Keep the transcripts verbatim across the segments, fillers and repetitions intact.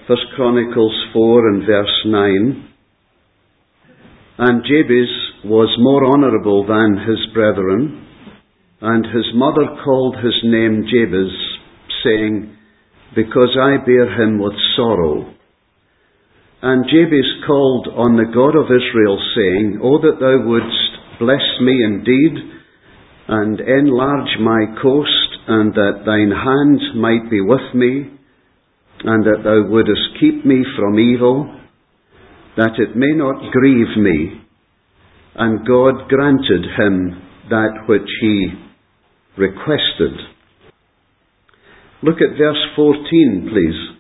First Chronicles four and verse nine. And Jabez was more honourable than his brethren, and his mother called his name Jabez, saying, Because I bear him with sorrow. And Jabez called on the God of Israel, saying, O that thou wouldst bless me indeed, and enlarge my coast, and that thine hand might be with me, and that thou wouldest keep me from evil, that it may not grieve me. And God granted him that which he requested. Look at verse fourteen, please.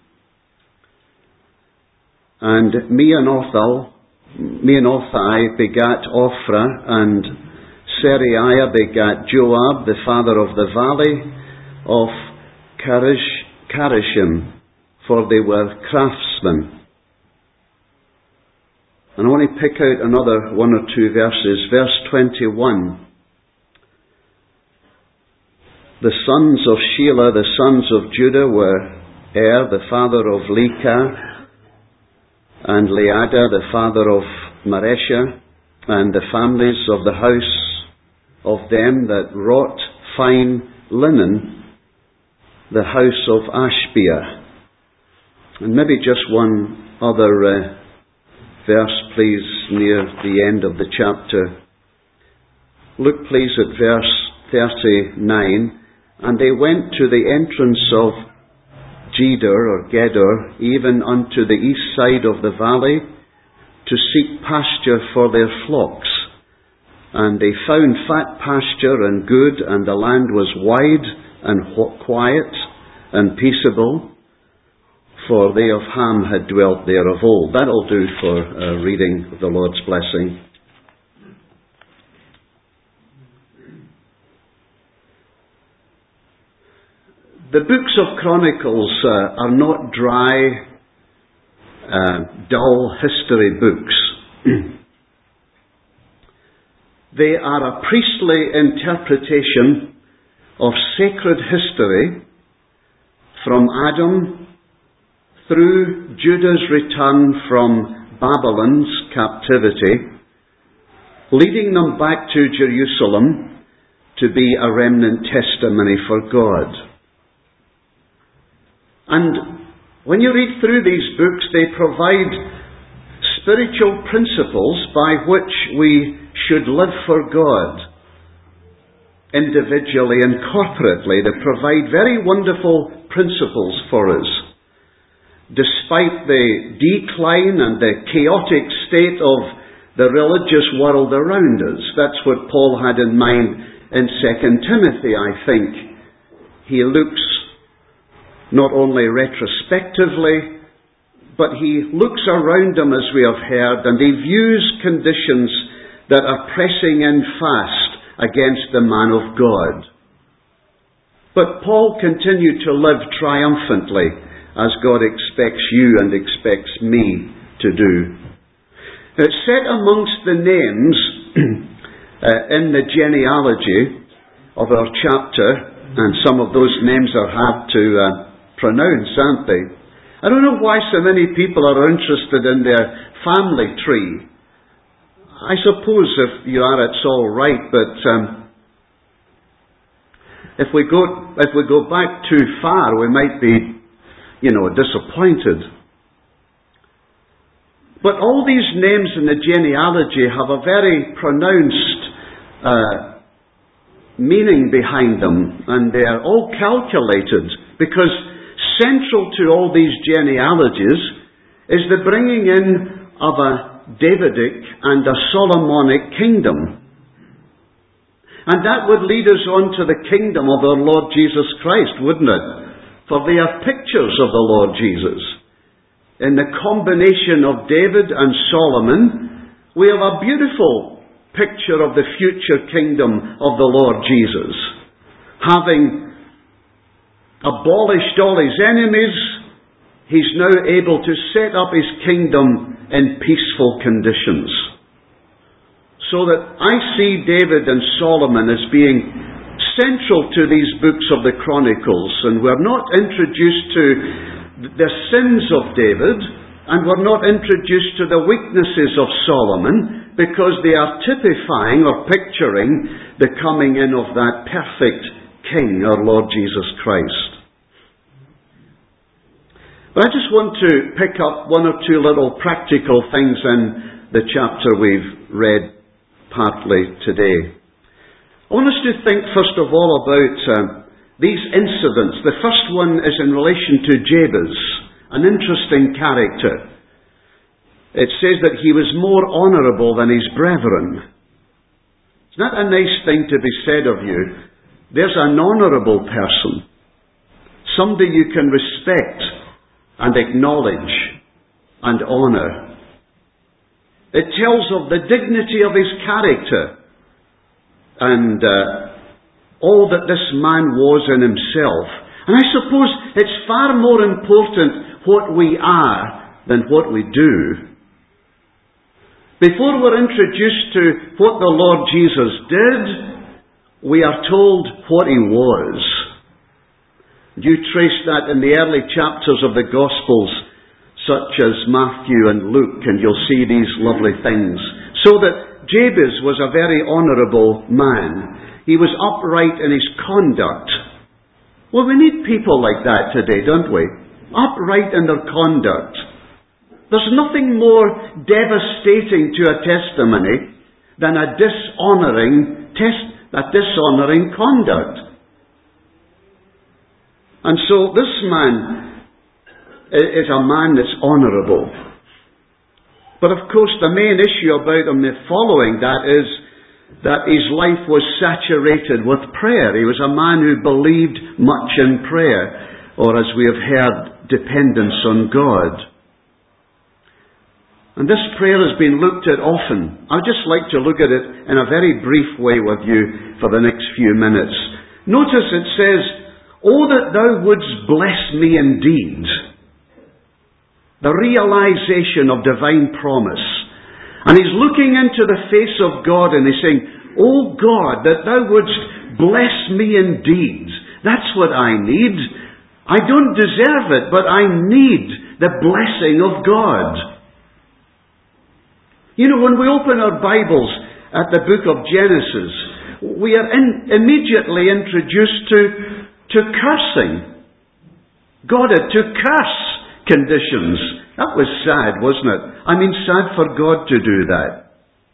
And Meonothai, Meonothai begat Ophrah, and Seraiah begat Joab, the father of the valley of Karish, Karishim, for they were craftsmen. And I want to pick out another one or two verses. Verse twenty-one. The sons of Shelah, the sons of Judah, were Er, the father of Lekah, and Leada, the father of Maresha, and the families of the house of them that wrought fine linen, the house of Ashbia. And maybe just one other uh, verse, please, near the end of the chapter. Look, please, at verse thirty-nine. And they went to the entrance of Gedor, or Gedor, even unto the east side of the valley, to seek pasture for their flocks. And they found fat pasture and good, and the land was wide and quiet and peaceable, for they of Ham had dwelt there of old. That'll do for uh, reading the Lord's blessing. The books of Chronicles uh, are not dry, uh, dull history books. They are a priestly interpretation of sacred history from Adam through Judah's return from Babylon's captivity, leading them back to Jerusalem to be a remnant testimony for God. And when you read through these books, they provide spiritual principles by which we should live for God, individually and corporately. They provide very wonderful principles for us. Despite the decline and the chaotic state of the religious world around us. That's what Paul had in mind in Second Timothy, I think. He looks not only retrospectively, but he looks around him, as we have heard, and he views conditions that are pressing in fast against the man of God. But Paul continued to live triumphantly, as God expects you and expects me to do. It's said amongst the names uh, in the genealogy of our chapter, and some of those names are hard to uh, pronounce, aren't they? I don't know why so many people are interested in their family tree. I suppose if you are, it's all right, but um, if we go if we go back too far, we might be, you know, disappointed. But all these names in the genealogy have a very pronounced uh, meaning behind them, and they are all calculated, because central to all these genealogies is the bringing in of a Davidic and a Solomonic kingdom. And that would lead us on to the kingdom of our Lord Jesus Christ, wouldn't it? For they are pictures of the Lord Jesus. In the combination of David and Solomon, we have a beautiful picture of the future kingdom of the Lord Jesus. Having abolished all his enemies, he's now able to set up his kingdom in peaceful conditions. So that I see David and Solomon as being central to these books of the Chronicles, and we're not introduced to the sins of David, and we're not introduced to the weaknesses of Solomon, because they are typifying or picturing the coming in of that perfect King, our Lord Jesus Christ. But I just want to pick up one or two little practical things in the chapter we've read partly today. I want us to think first of all about uh, these incidents. The first one is in relation to Jabez, an interesting character. It says that he was more honourable than his brethren. Isn't that a nice thing to be said of you? There's an honourable person, somebody you can respect and acknowledge and honour. It tells of the dignity of his character and uh, all that this man was in himself. And I suppose it's far more important what we are than what we do. Before we're introduced to what the Lord Jesus did, we are told what he was. You trace that in the early chapters of the Gospels, such as Matthew and Luke, and you'll see these lovely things. So that Jabez was a very honourable man. He was upright in his conduct. Well, we need people like that today, don't we? Upright in their conduct. There's nothing more devastating to a testimony than a dishonouring test, a dishonouring conduct. And so this man is a man that's honourable. But of course the main issue about him following that is that his life was saturated with prayer. He was a man who believed much in prayer, or as we have heard, dependence on God. And this prayer has been looked at often. I'd just like to look at it in a very brief way with you for the next few minutes. Notice it says, "Oh, that thou wouldst bless me indeed." The realization of divine promise. And he's looking into the face of God and he's saying, "Oh God, that thou wouldst bless me indeed." That's what I need. I don't deserve it, but I need the blessing of God. You know, when we open our Bibles at the book of Genesis, we are in, immediately introduced to, to cursing. God had to curse conditions. That was sad, wasn't it? I mean, sad for God to do that.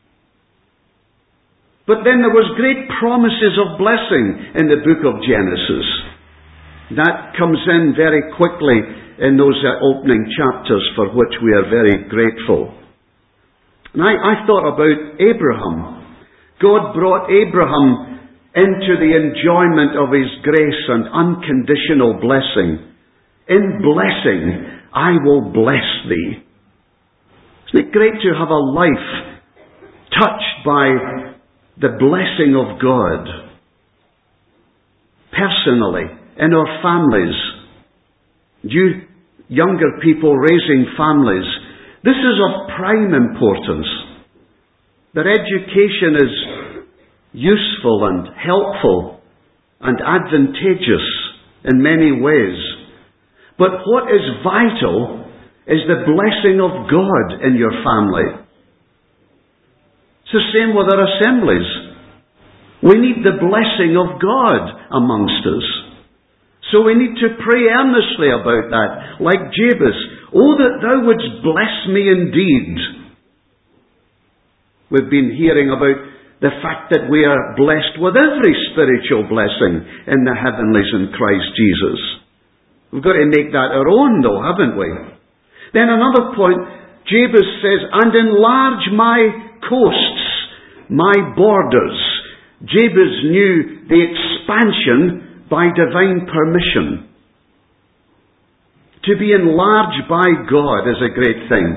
But then there was great promises of blessing in the book of Genesis. That comes in very quickly in those uh, opening chapters, for which we are very grateful. And I, I thought about Abraham. God brought Abraham into the enjoyment of his grace and unconditional blessing. In blessing, I will bless thee. Isn't it great to have a life touched by the blessing of God? Personally, in our families. You younger people raising families, this is of prime importance. That education is useful and helpful and advantageous in many ways. But what is vital is the blessing of God in your family. It's the same with our assemblies. We need the blessing of God amongst us. So we need to pray earnestly about that, like Jabez. "Oh, that thou wouldst bless me indeed." We've been hearing about the fact that we are blessed with every spiritual blessing in the heavenlies in Christ Jesus. We've got to make that our own though, haven't we? Then another point, Jabez says, "And enlarge my coasts, my borders." Jabez knew the expansion by divine permission. To be enlarged by God is a great thing.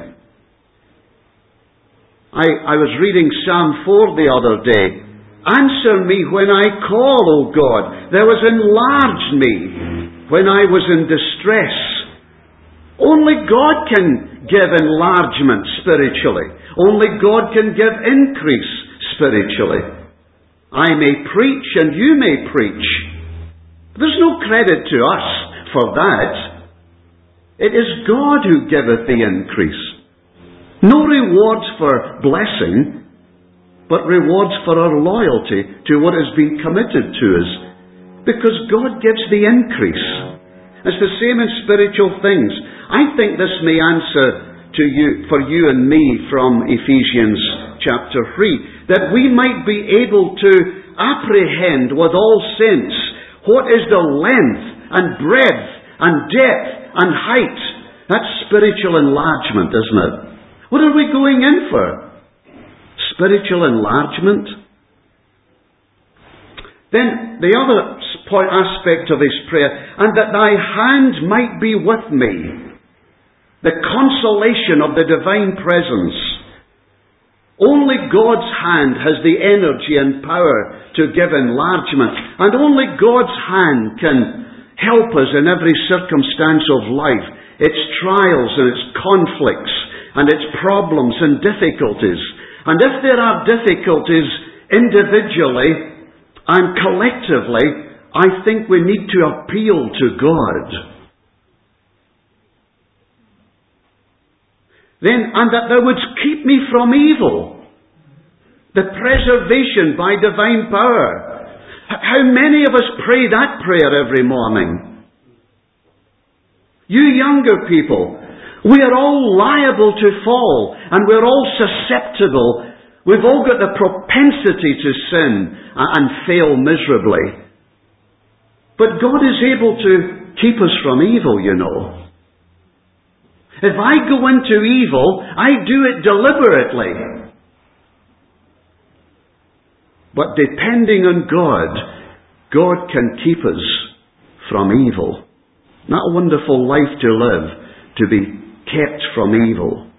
I, I was reading Psalm four the other day. "Answer me when I call, O God. Thou hast enlarged me when I was in distress." Only God can give enlargement spiritually. Only God can give increase spiritually. I may preach and you may preach. There's no credit to us for that. It is God who giveth the increase. No rewards for blessing, but rewards for our loyalty to what has been committed to us. Because God gives the increase. It's the same in spiritual things. I think this may answer to you, for you and me from Ephesians chapter three, that we might be able to apprehend with all sense what is the length and breadth and depth and height. That's spiritual enlargement, isn't it? What are we going in for? Spiritual enlargement? Then the other point, aspect of his prayer, and that thy hand might be with me. The consolation of the divine presence. Only God's hand has the energy and power to give enlargement, and only God's hand can help us in every circumstance of life, its trials and its conflicts and its problems and difficulties. And if there are difficulties individually and collectively, I think we need to appeal to God. Then, and that thou wouldst keep me from evil. The preservation by divine power. How many of us pray that prayer every morning? You younger people, we are all liable to fall, and we're all susceptible. We've all got the propensity to sin and fail miserably. But God is able to keep us from evil, you know. If I go into evil, I do it deliberately. But depending on God, God can keep us from evil. Not a wonderful life to live, to be kept from evil.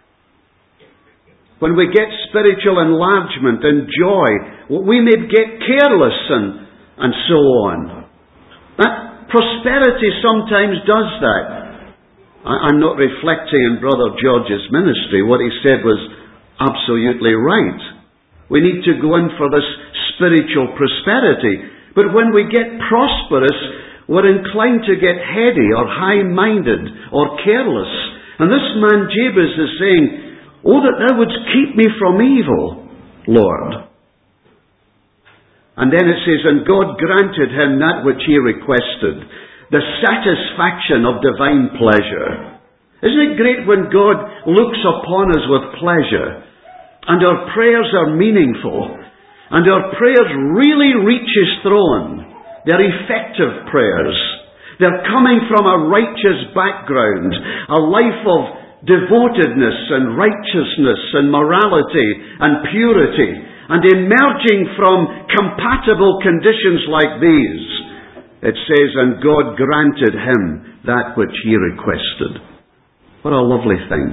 When we get spiritual enlargement and joy, we may get careless and, and so on. That prosperity sometimes does that. I, I'm not reflecting on Brother George's ministry. What he said was absolutely right. We need to go in for this spiritual prosperity. But when we get prosperous, we're inclined to get heady or high-minded or careless. And this man Jabez is saying, oh, that thou wouldst keep me from evil, Lord. And then it says, and God granted him that which he requested, the satisfaction of divine pleasure. Isn't it great when God looks upon us with pleasure, and our prayers are meaningful, and our prayers really reach his throne? They're effective prayers. They're coming from a righteous background, a life of devotedness and righteousness and morality and purity, and emerging from compatible conditions like these. It says, and God granted him that which he requested. What a lovely thing.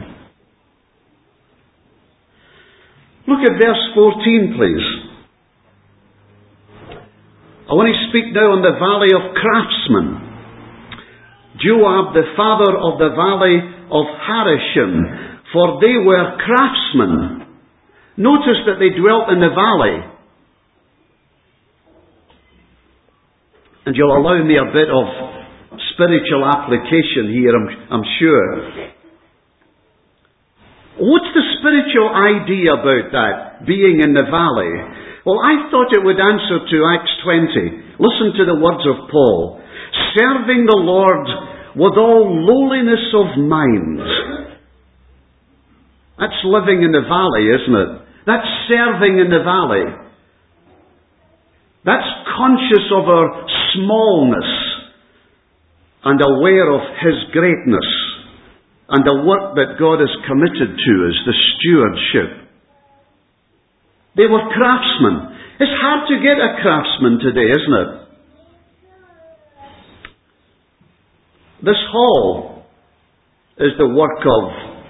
Look at verse fourteen, please. I want to speak now on the valley of craftsmen. Joab, the father of the valley of Harashim, for they were craftsmen. Notice that they dwelt in the valley. And you'll allow me a bit of spiritual application here, I'm, I'm sure. What's the spiritual idea about that, being in the valley? Well, I thought it would answer to Acts twenty. Listen to the words of Paul. Serving the Lord with all lowliness of mind. That's living in the valley, isn't it? That's serving in the valley. That's conscious of our smallness and aware of his greatness and the work that God has committed to us, the stewardship. They were craftsmen. It's hard to get a craftsman today, isn't it? This hall is the work of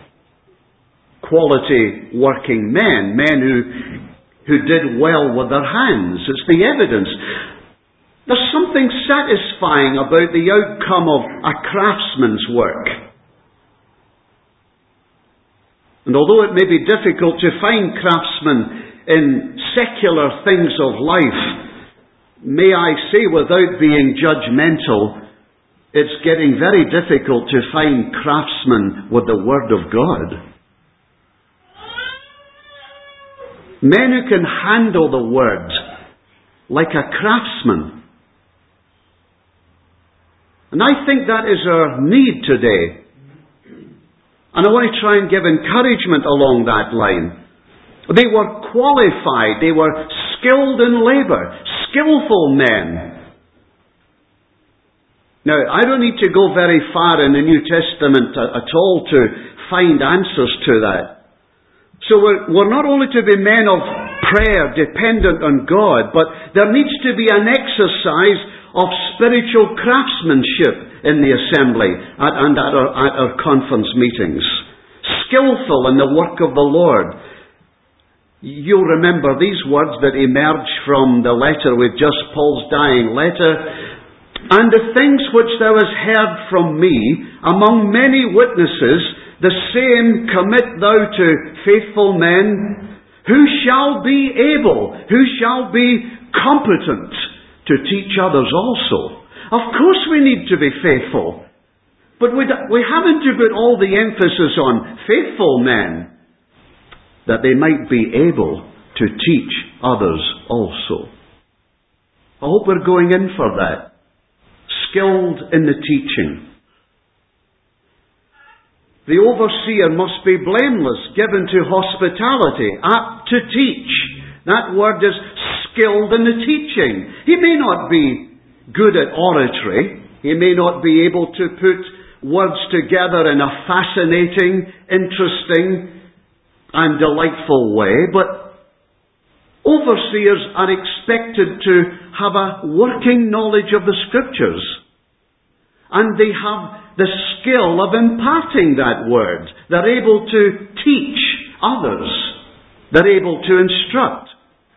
quality working men, men who, who did well with their hands. It's the evidence. There's something satisfying about the outcome of a craftsman's work. And although it may be difficult to find craftsmen in secular things of life, may I say without being judgmental, it's getting very difficult to find craftsmen with the Word of God. Men who can handle the Word like a craftsman. And I think that is our need today. And I want to try and give encouragement along that line. They were qualified, they were skilled in labour, skillful men. Now, I don't need to go very far in the New Testament at all to find answers to that. So we're, we're not only to be men of prayer, dependent on God, but there needs to be an exercise of spiritual craftsmanship in the assembly at, and at our, at our conference meetings. Skillful in the work of the Lord. You'll remember these words that emerge from the letter with just Paul's dying letter. And the things which thou hast heard from me among many witnesses, the same commit thou to faithful men, who shall be able, who shall be competent to teach others also. Of course we need to be faithful. But we, we haven't to put all the emphasis on faithful men, that they might be able to teach others also. I hope we're going in for that. Skilled in the teaching. The overseer must be blameless, given to hospitality, apt to teach. That word is skilled in the teaching. He may not be good at oratory. He may not be able to put words together in a fascinating, interesting, and delightful way, but overseers are expected to have a working knowledge of the Scriptures, and they have the skill of imparting that word. They're able to teach others. They're able to instruct.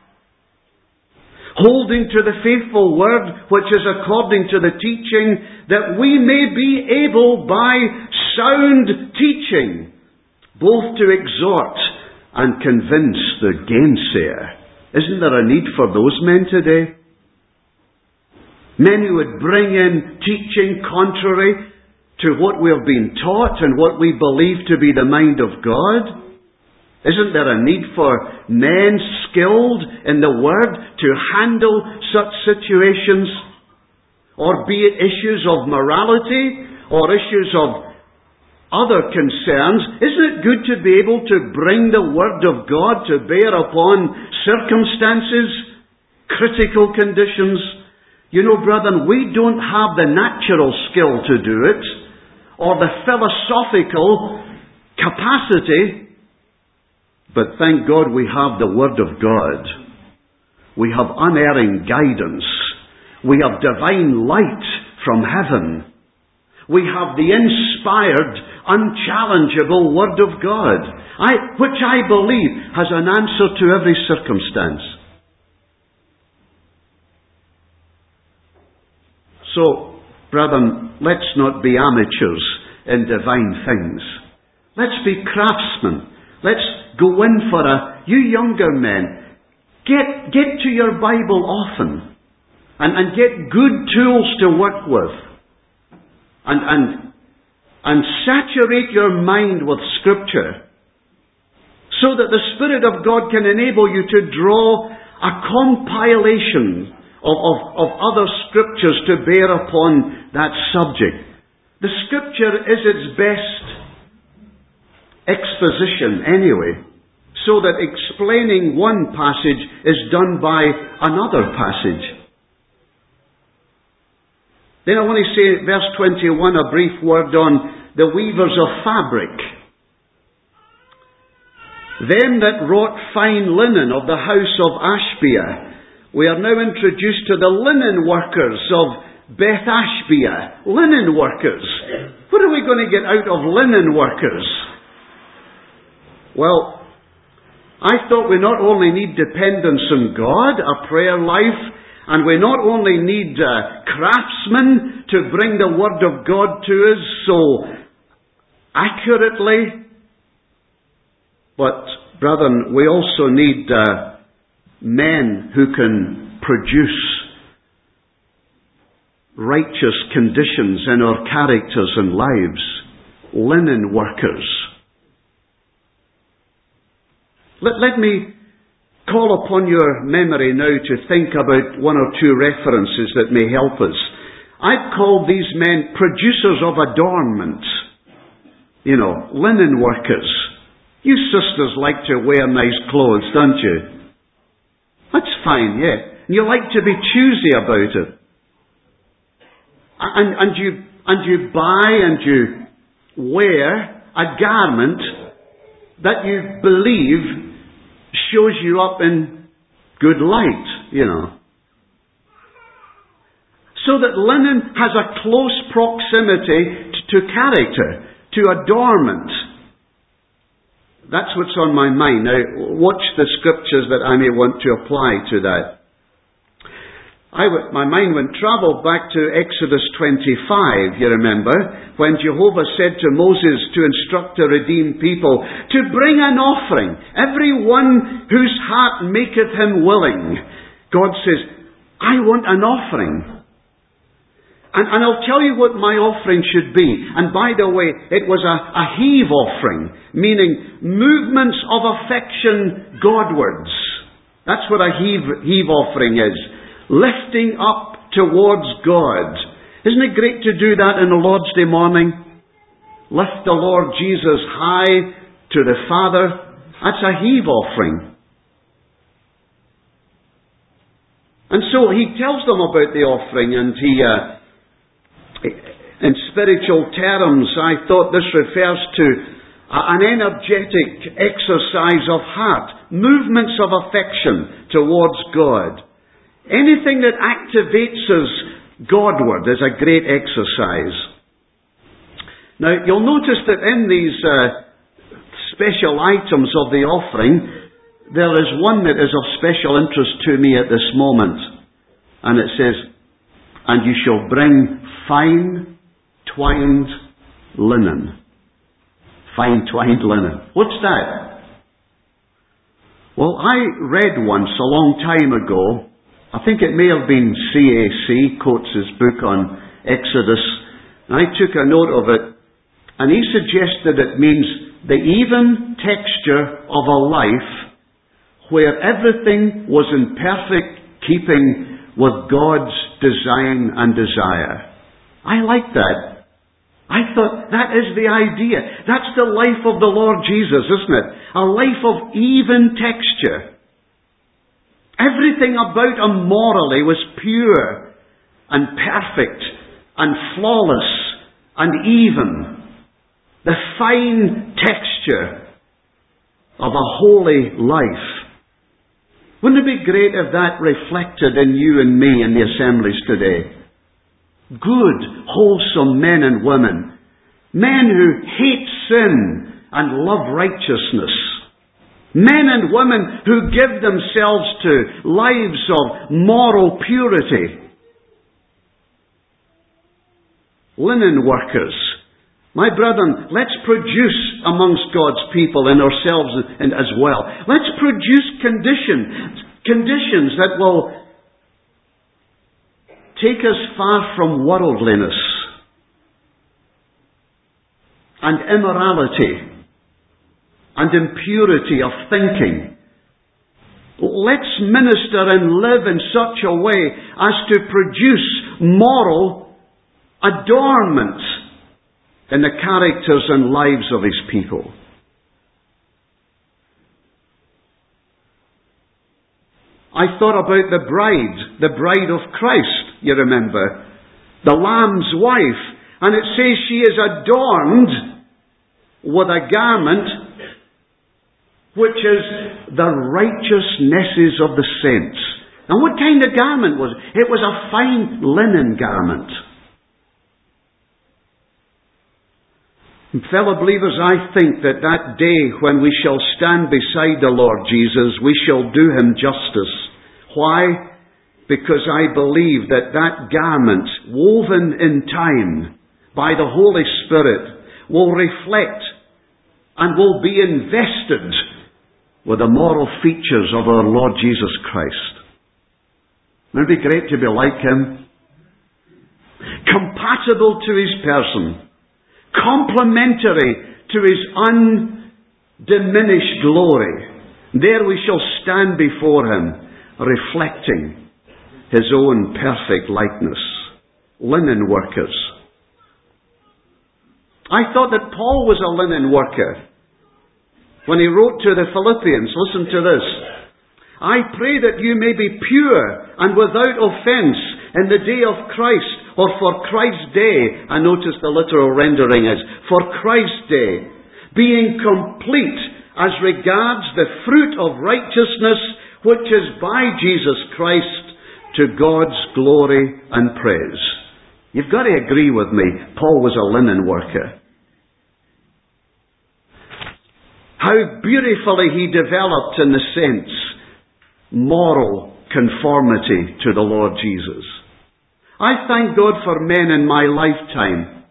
Holding to the faithful word, which is according to the teaching, that we may be able by sound teaching both to exhort and convince the gainsayer. Isn't there a need for those men today? Men who would bring in teaching contrary to what we've been taught and what we believe to be the mind of God. Isn't there a need for men skilled in the Word to handle such situations? Or be it issues of morality or issues of other concerns. Isn't it good to be able to bring the Word of God to bear upon circumstances, critical conditions? You know, brethren, we don't have the natural skill to do it, or the philosophical capacity, but thank God we have the Word of God. We have unerring guidance. We have divine light from heaven. We have the inspired, unchallengeable Word of God, I, which I believe has an answer to every circumstance. So, brethren, let's not be amateurs in divine things. Let's be craftsmen. Let's go in for a... You younger men, get, get to your Bible often and, and get good tools to work with. And, and, and saturate your mind with Scripture so that the Spirit of God can enable you to draw a compilation of, of, of other Scriptures to bear upon that subject. The Scripture is its best exposition anyway, so that explaining one passage is done by another passage. Then I want to say, verse twenty-one, a brief word on the weavers of fabric. Them that wrought fine linen of the house of Ashbia. We are now introduced to the linen workers of Beth Ashbia. Linen workers. What are we going to get out of linen workers? Well, I thought we not only need dependence on God, a prayer life, and we not only need uh, craftsmen to bring the Word of God to us so accurately, but, brethren, we also need uh, men who can produce righteous conditions in our characters and lives. Linen workers. Let, let me call upon your memory now to think about one or two references that may help us. I've called these men producers of adornment. You know, linen workers. You sisters like to wear nice clothes, don't you? That's fine, yeah. And you like to be choosy about it. And, and you and you buy and you wear a garment that you believe shows you up in good light, you know. So that linen has a close proximity to character, to adornment. That's what's on my mind. Now, watch the scriptures that I may want to apply to that. I w- my mind went travel back to Exodus twenty-five, you remember, when Jehovah said to Moses to instruct the redeemed people to bring an offering. Every one whose heart maketh him willing. God says, I want an offering. And, and I'll tell you what my offering should be. And by the way, it was a, a heave offering, meaning movements of affection Godwards. That's what a heave, heave offering is. Lifting up towards God. Isn't it great to do that in the Lord's Day morning? Lift the Lord Jesus high to the Father. That's a heave offering. And so he tells them about the offering, and he... Uh, In spiritual terms, I thought this refers to an energetic exercise of heart, movements of affection towards God. Anything that activates us Godward is a great exercise. Now, you'll notice that in these uh, special items of the offering, there is one that is of special interest to me at this moment. And it says, and you shall bring fine twined linen. Fine twined linen. What's that? Well, I read once a long time ago, I think it may have been C A C, Coates' book on Exodus, and I took a note of it, and he suggested it means the even texture of a life where everything was in perfect keeping with God's design and desire. I like that. I thought that is the idea. That's the life of the Lord Jesus, isn't it? A life of even texture. Everything about him morally was pure and perfect and flawless and even. The fine texture of a holy life. Wouldn't it be great if that reflected in you and me in the assemblies today? Good, wholesome men and women. Men who hate sin and love righteousness. Men and women who give themselves to lives of moral purity. Linen workers. My brethren, let's produce amongst God's people and ourselves as well. Let's produce conditions, conditions that will take us far from worldliness and immorality and impurity of thinking. Let's minister and live in such a way as to produce moral adornment in the characters and lives of his people. I thought about the bride, the bride of Christ, you remember, the Lamb's wife, and it says she is adorned with a garment which is the righteousnesses of the saints. And what kind of garment was it? It was a fine linen garment. Fellow believers, I think that that day when we shall stand beside the Lord Jesus, we shall do him justice. Why? Because I believe that that garment, woven in time by the Holy Spirit, will reflect and will be invested with the moral features of our Lord Jesus Christ. Wouldn't it be great to be like him? compatible to his person, complementary to his undiminished glory. There we shall stand before him, reflecting his own perfect likeness. Linen workers. I thought that Paul was a linen worker. When he wrote to the Philippians, listen to this. I pray that you may be pure and without offence in the day of Christ, or for Christ's day. I notice the literal rendering is, for Christ's day, being complete as regards the fruit of righteousness, which is by Jesus Christ, to God's glory and praise. You've got to agree with me, Paul was a linen worker. How beautifully he developed, in the sense, moral conformity to the Lord Jesus. I thank God for men in my lifetime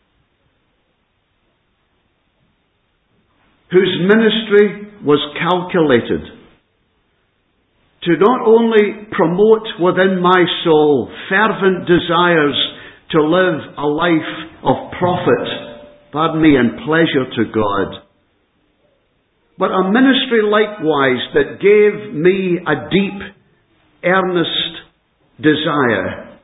whose ministry was calculated to not only promote within my soul fervent desires to live a life of profit, pardon me, and pleasure to God, but a ministry likewise that gave me a deep, earnest desire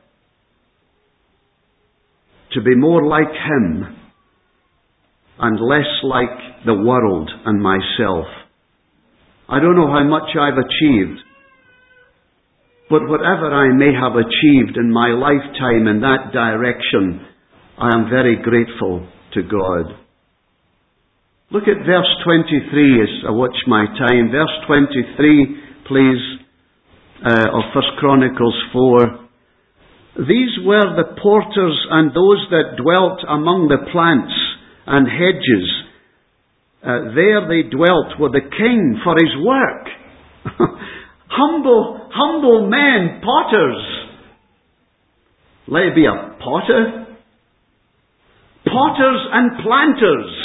to be more like him and less like the world and myself. I don't know how much I've achieved, but whatever I may have achieved in my lifetime in that direction, I am very grateful to God. Look at verse twenty-three as I watch my time. Verse twenty-three, please, uh, of First Chronicles four. These were the porters and those that dwelt among the plants and hedges. Uh, there they dwelt with the king for his work. humble, humble men, potters. Let it be a potter. Potters and planters.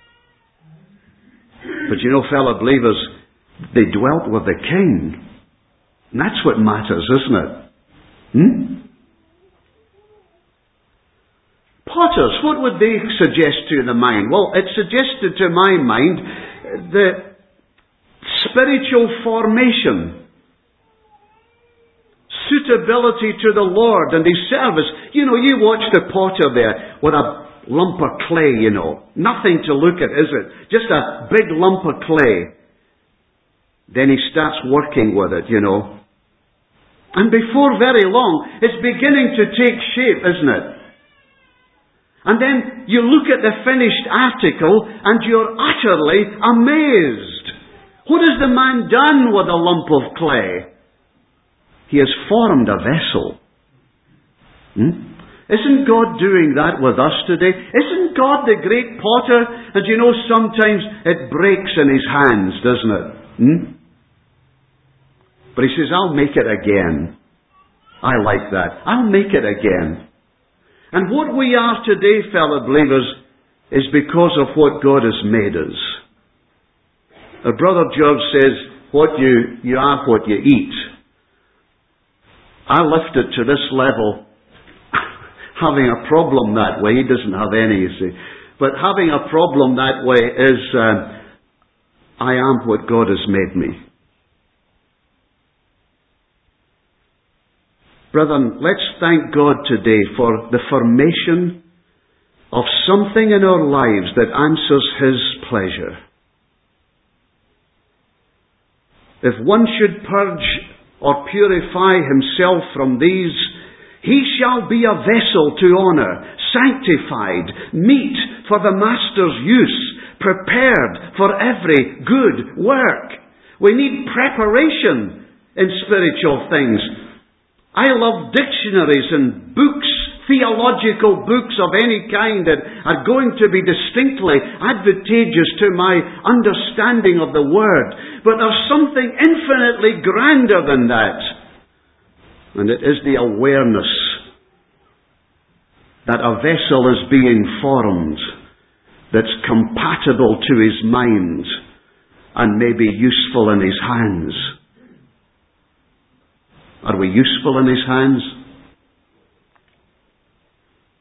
But you know, fellow believers, they dwelt with the king. And that's what matters, isn't it? Hmm? Potters, what would they suggest to the mind? Well, it suggested to my mind the spiritual formation, suitability to the Lord and his service. You know, you watch the potter there with a lump of clay, you know. Nothing to look at, is it? Just a big lump of clay. Then he starts working with it, you know. And before very long, it's beginning to take shape, isn't it? And then you look at the finished article and you're utterly amazed. What has the man done with a lump of clay? He has formed a vessel. Hmm? Isn't God doing that with us today? Isn't God the great potter? And you know, sometimes it breaks in his hands, doesn't it? Hmm? But he says, I'll make it again. I like that. I'll make it again. And what we are today, fellow believers, is because of what God has made us. Our brother George says, what you, you are what you eat. I lift it to this level, having a problem that way. He doesn't have any, you see. But having a problem that way is, uh, I am what God has made me. Brethren, let's thank God today for the formation of something in our lives that answers his pleasure. If one should purge or purify himself from these, he shall be a vessel to honour, sanctified, meet for the master's use, prepared for every good work. We need preparation in spiritual things. I love dictionaries and books, theological books of any kind that are going to be distinctly advantageous to my understanding of the Word. But there's something infinitely grander than that. And it is the awareness that a vessel is being formed that's compatible to his mind and may be useful in his hands. Are we useful in his hands?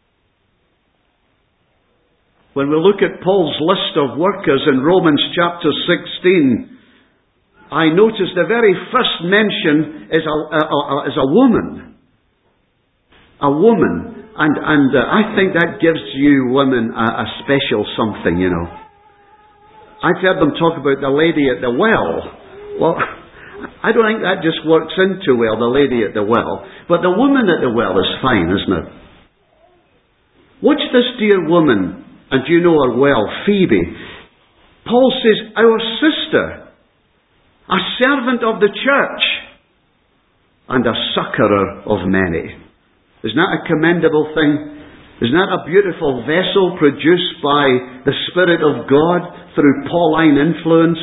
When we look at Paul's list of workers in Romans chapter sixteen, I notice the very first mention is a, a, a, is a woman. A woman. And, and uh, I think that gives you women a, a special something, you know. I've heard them talk about the lady at the well. Well, I don't think that just works in too well, the lady at the well. But the woman at the well is fine, isn't it? Watch this dear woman, and you know her well, Phoebe. Paul says, our sister, a servant of the church, and a succourer of many. Isn't that a commendable thing? Isn't that a beautiful vessel produced by the Spirit of God through Pauline influence?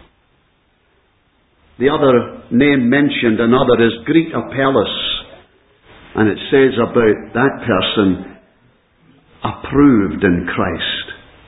The other name mentioned, another, is Greek Apelles. And it says about that person, approved in Christ.